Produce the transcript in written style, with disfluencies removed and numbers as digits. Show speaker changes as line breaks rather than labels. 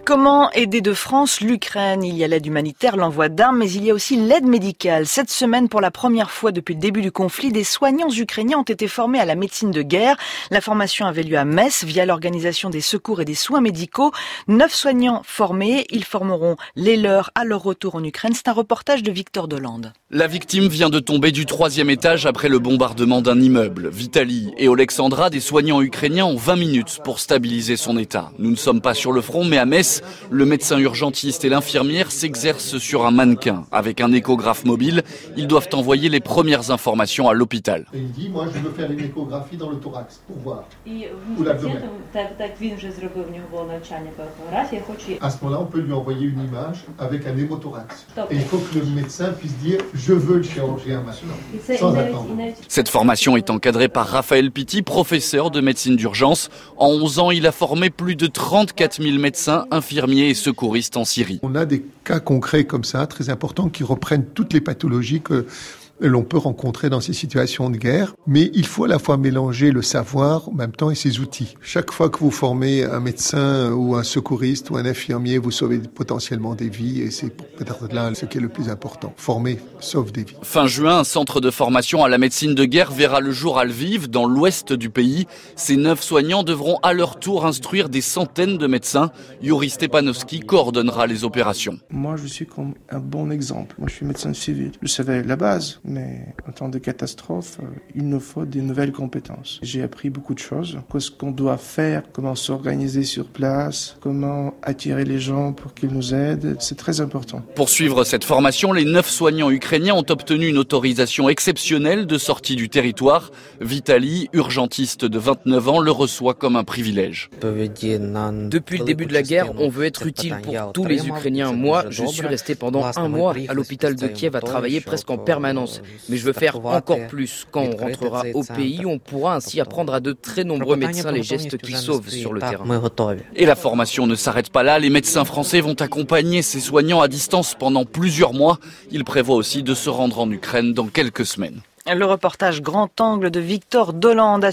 Comment aider de France l'Ukraine? Il y a l'aide humanitaire, l'envoi d'armes, mais il y a aussi l'aide médicale. Cette semaine, pour la première fois depuis le début du conflit, des soignants ukrainiens ont été formés à la médecine de guerre. La formation avait lieu à Metz via l'organisation des secours et des soins médicaux. 9 soignants formés, ils formeront les leurs à leur retour en Ukraine. C'est un reportage de Victor Delande.
La victime vient de tomber du 3e étage après le bombardement d'un immeuble. Vitali et Alexandra, des soignants ukrainiens, ont 20 minutes pour stabiliser son état. Nous ne sommes pas sur le front, mais à Metz, le médecin urgentiste et l'infirmière s'exercent sur un mannequin. Avec un échographe mobile, ils doivent envoyer les premières informations à l'hôpital.
Et il dit, moi je veux faire une échographie dans le thorax pour voir. Ou l'abdomen. À ce moment-là, on peut lui envoyer une image avec un hémothorax. Et il faut que le médecin puisse dire, je veux le chirurgien maintenant, sans attendre.
Cette formation est encadrée par Raphaël Pitti, professeur de médecine d'urgence. En 11 ans, il a formé plus de 34 000 médecins, infirmiers et secouristes en Syrie.
On a des cas concrets comme ça, très importants, qui reprennent toutes les pathologies que l'on peut rencontrer dans ces situations de guerre. Mais il faut à la fois mélanger le savoir en même temps et ses outils. Chaque fois que vous formez un médecin ou un secouriste ou un infirmier, vous sauvez potentiellement des vies et c'est peut-être là ce qui est le plus important. Former sauve des vies.
Fin juin, un centre de formation à la médecine de guerre verra le jour à Lviv, dans l'ouest du pays. Ces 9 soignants devront à leur tour instruire des centaines de médecins. Yuri Stepanovski coordonnera les opérations.
Moi, je suis comme un bon exemple. Moi, je suis médecin civil. Je savais la base. Mais en temps de catastrophe, il nous faut des nouvelles compétences. J'ai appris beaucoup de choses. Qu'est-ce qu'on doit faire, comment s'organiser sur place, comment attirer les gens pour qu'ils nous aident. C'est très important.
Pour suivre cette formation, les 9 soignants ukrainiens ont obtenu une autorisation exceptionnelle de sortie du territoire. Vitali, urgentiste de 29 ans, le reçoit comme un privilège.
Depuis le début de la guerre, on veut être utile pour tous les Ukrainiens. Moi, je suis resté pendant 1 mois à l'hôpital de Kiev à travailler presque en permanence. Mais je veux faire encore plus. Quand on rentrera au pays, on pourra ainsi apprendre à de très nombreux médecins les gestes qui sauvent sur le terrain.
Et la formation ne s'arrête pas là. Les médecins français vont accompagner ces soignants à distance pendant plusieurs mois. Ils prévoient aussi de se rendre en Ukraine dans quelques semaines.
Le reportage grand angle de Victor Delande.